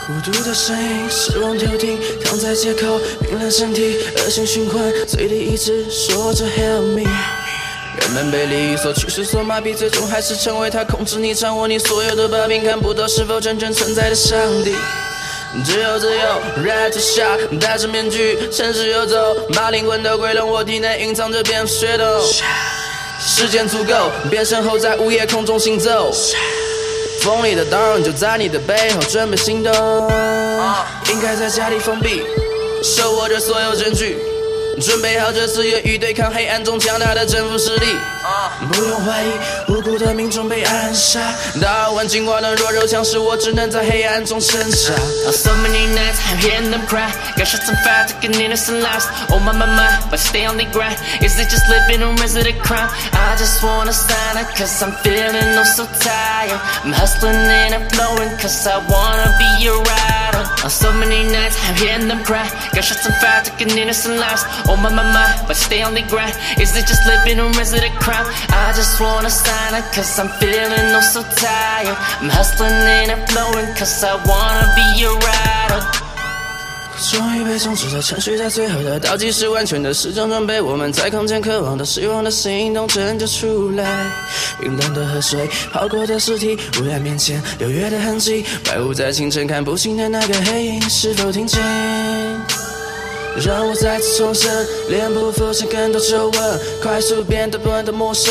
孤独的声音，失望丢停，躺在街口，冰冷身体，恶性循环，嘴里一直说着 Help me。人们被利益所驱使，所麻痹，最终还是成为他控制你、掌握你所有的把柄，看不到是否真正存在的上帝。只有自由 ，right to shot， 戴着面具，城市游走，把灵魂都归拢我体内，隐藏着变血洞。时间足够，变身后在午夜空中行走。锋利的刀就在你的背后，准备行动。应该在家里封闭，手握着所有证据，准备好这次越狱对抗黑暗中强大的征服势力。不用怀疑，无辜的民众被暗杀，大碗进化的弱肉强食，我只能在黑暗中挣扎。 So many nights I've heard them cry, got shots on fire, taking innocent lives. Oh my, but stay on the grind. Is it just living or is it a crime? I just wanna sign it, cause I'm feeling oh so tired. I'm hustling and I'm flowing, cause I wanna be a rider. So many nights I've heard them cry, got shots on fire, taking innocent lives. Oh my, but stay on the grind. Is it just living or is it a crime? I just wanna sign it, cause I'm feeling oh so tired. I'm hustling and I'm flowing, cause I wanna be a rider. 终于被重置的程序在最后的倒计时完全的时钟准备，我们在空间渴望的失望的行动拯救出来。冰冷的河水，泡过的尸体，污染面前六月的痕迹，白雾在清晨看不清的那个黑影是否听清？让我再次重生，脸部浮现更多皱纹，快速变得笨的陌生。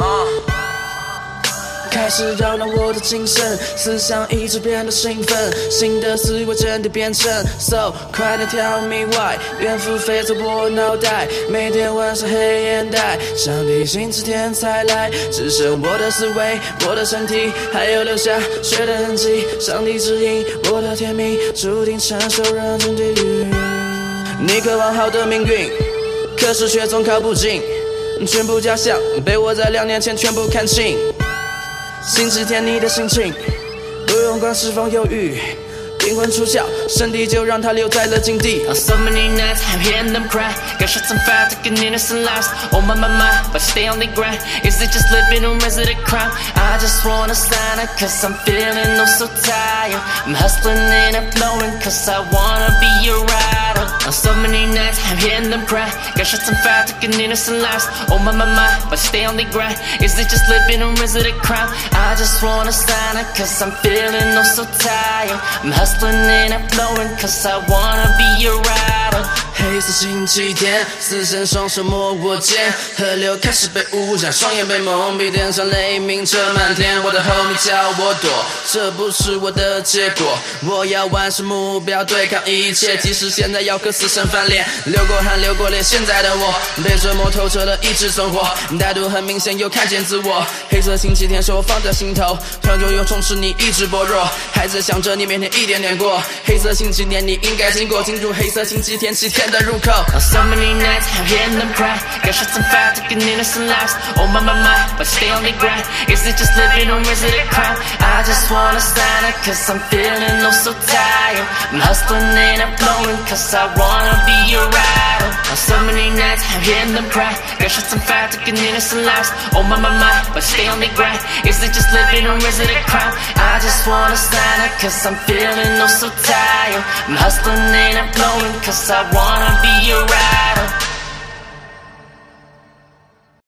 开始扰乱我的精神，思想一直变得兴奋，新的思维真的变成 So 快点跳迷外，蝙蝠飞走我脑袋，每天晚上黑眼袋，上帝星期天才来，只剩我的思维，我的身体，还有留下血的痕迹，上帝指引我的天命，注定承受人间地狱。你渴望好的命运，可是却总靠不近，全部假象被我在2年前全部看清。星期天你的心情，不用管是否犹豫，灵魂出窍，身体就让它留在了境地。 So many nights I've heard them cry, got shots on fire, taking innocent lives. Oh my, but stay on the grind. Is it just living or is it a crime? I just wanna sign it, cause I'm feeling oh so tired. I'm hustling and I'm flowing, cause I wanna be a rider. So many nights I've heard them cry, got shots on fire, taking innocent lives. Oh my, but stay on the grind. Is it just living or is it a crime? I just wanna sign it, cause I'm feeling oh so tired. I'm hustling and I'm flowing, cause I wanna be a rider. 黑色星期天，死神双手摸我肩，河流开始被污染，双眼被蒙蔽，天上雷鸣着漫天，我的 homie 叫我躲，这不是我的结果，我要完成目标，对抗一切，即使现在要和死神翻脸，流过汗流过泪，现在的我被折磨透彻的意志存活，态度很明显又看见自我，黑色星期天是我放在心头，传说又充斥你意志薄弱，还在想着你每天一点点过，黑色星期天你应该经过，进入黑色星期天7天的入口。 So many nights I've heard them cry, got shots on fire, taking innocent lives. Oh my, but stay on the grind. Is it just living or is it a crime? I just wanna sign it, cause I'm feeling oh so tired. I'm hustling and I'm flowing, cause I wanna be a rider. So many nights I've heard them cry, got shots on fire, taking innocent lives. Oh my, but stay on the grind. Is it just living or is it a crime? I just wanna sign it, cause I'm feeling oh so tired. I'm hustling and I'm flowing, cause I wanna be a rider.